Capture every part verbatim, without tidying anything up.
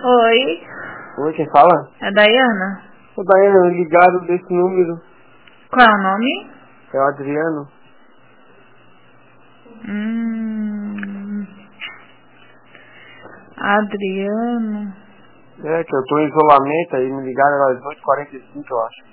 Oi. Oi, quem fala? É a Daiana. Ô, Daiana, ligado desse número. Qual é o nome? É o Adriano. Hum... Adriano... É, que eu tô em isolamento, aí me ligaram às oito e quarenta e cinco, eu acho.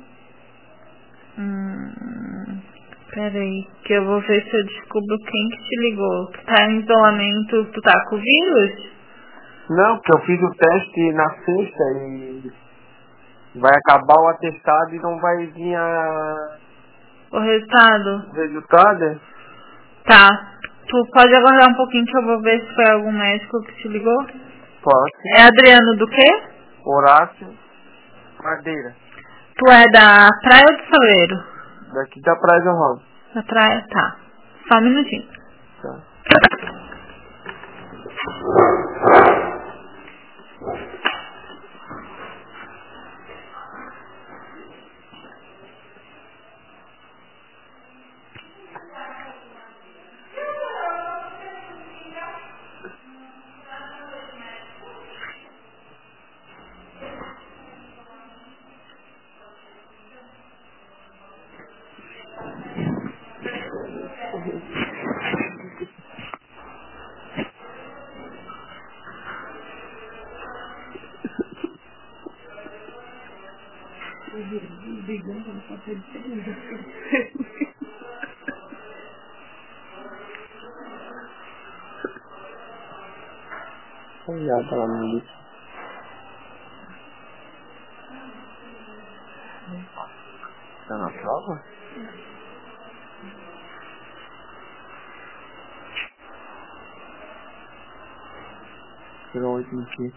Hum... Peraí, que eu vou ver se eu descubro quem que te ligou. Tu tá em isolamento, tu tá com vírus? Não, porque eu fiz o teste na sexta e vai acabar o atestado e não vai vir a... O resultado? o resultado. É? Tá. Tu pode aguardar um pouquinho que eu vou ver se foi algum médico que te ligou? Pode. É Adriano do quê? Horácio Madeira. Tu é da Praia ou do Saleiro? Daqui da Praia João Rosa. Da praia? Tá. Só um minutinho. Tá. Obrigado pela minha lista. Tá na prova? Tirou oito no quê?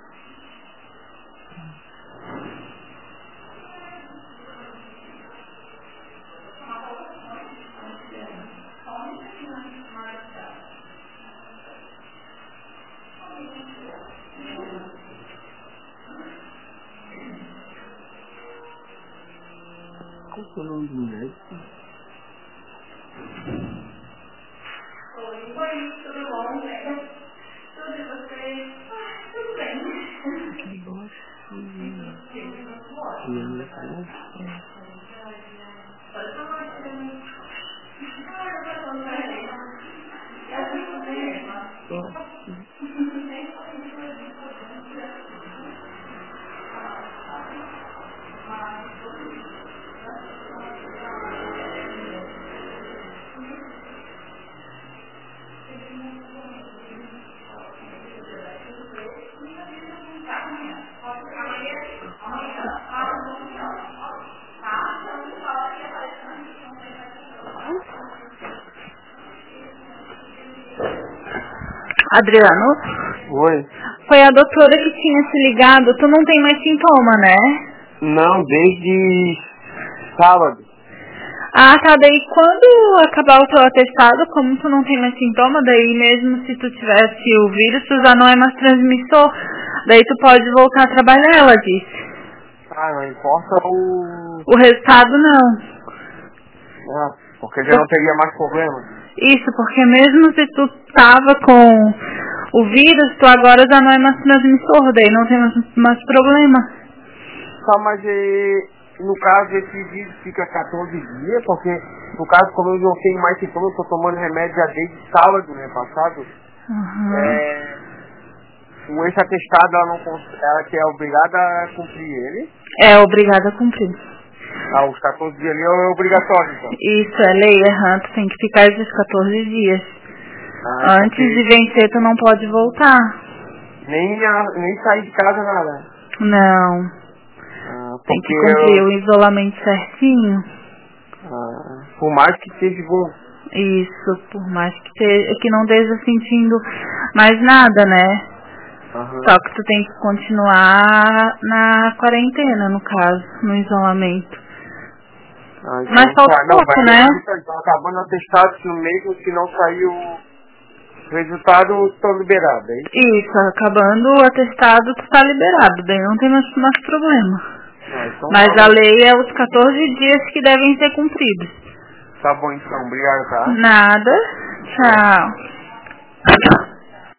Qual que é o nome do médico? Oi, tudo bom? Tudo e você? Ah, tudo bem. Que bosta. E a minha falou? Adriano? Oi. Foi a doutora que tinha se ligado. Tu não tem mais sintoma, né? Não, desde sábado. Ah, tá. Daí quando acabar o teu atestado, como tu não tem mais sintoma, daí mesmo se tu tivesse o vírus, tu já não é mais transmissor. Daí tu pode voltar a trabalhar, ela disse. Ah, não importa o... O resultado não. Ah, porque já não teria mais problema. Isso, porque mesmo se tu tava com o vírus, tu agora já não é mais transmissor, daí não tem mais, mais problema. Tá, mas e, no caso esse vídeo fica quatorze dias, porque no caso como eu não tenho mais sintomas, eu tô tomando remédio já desde sábado, né, passado. Uhum. É, o esse atestado ela não cons- ela que é obrigada a cumprir ele. É obrigada a cumprir. Ah, os quatorze dias ali é obrigatório, então. Isso, é lei, errado, tu tem que ficar esses quatorze dias. Ah, Antes porque de vencer, tu não pode voltar. nem, a, nem sair de casa nada. Não, Ah, tem que porque cumprir eu, o isolamento certinho. ah, por mais que seja bom. Isso, por mais que, te, que não esteja sentindo mais nada, né? Aham. Só que tu tem que continuar na quarentena, no caso, no isolamento. Ah, então, Mas falta tá, não, pouco, vai né? ter, então, acabando o atestado, se no mesmo se não sair o resultado, estou liberado, é isso? Isso, acabando o atestado, tu tá liberado, daí não tem mais, mais problema. Ah, então Mas tá a bom. lei é os quatorze dias que devem ser cumpridos. Tá bom então, obrigado, tá? Nada. Tchau.